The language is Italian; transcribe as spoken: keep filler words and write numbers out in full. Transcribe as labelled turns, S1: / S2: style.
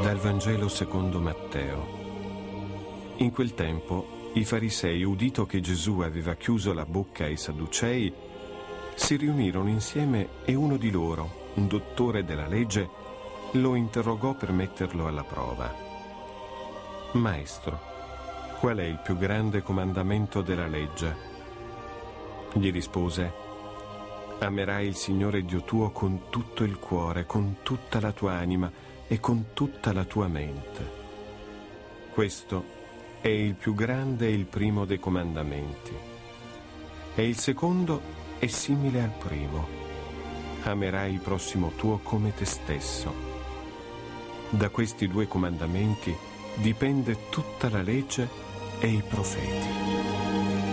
S1: Dal Vangelo secondo Matteo. In quel tempo i farisei, udito che Gesù aveva chiuso la bocca ai Sadducei, si riunirono insieme e uno di loro, un dottore della legge, lo interrogò per metterlo alla prova. Maestro, qual è il più grande comandamento della legge? Gli rispose: amerai il Signore Dio tuo con tutto il cuore, con tutta la tua anima e con tutta la tua mente. Questo è il più grande e il primo dei comandamenti. E il secondo è simile al primo: amerai il prossimo tuo come te stesso. Da questi due comandamenti dipende tutta la legge e i profeti.